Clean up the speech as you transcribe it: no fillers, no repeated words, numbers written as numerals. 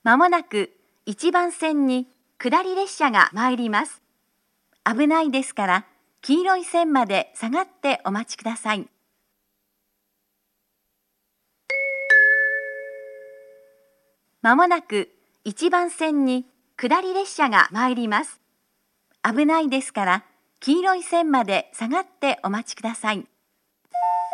まもなく1番線に下り列車が参ります。危ないですから黄色い線まで下がってお待ちください。まもなく1番線に下り列車が参ります。危ないですから黄色い線まで下がってお待ちください。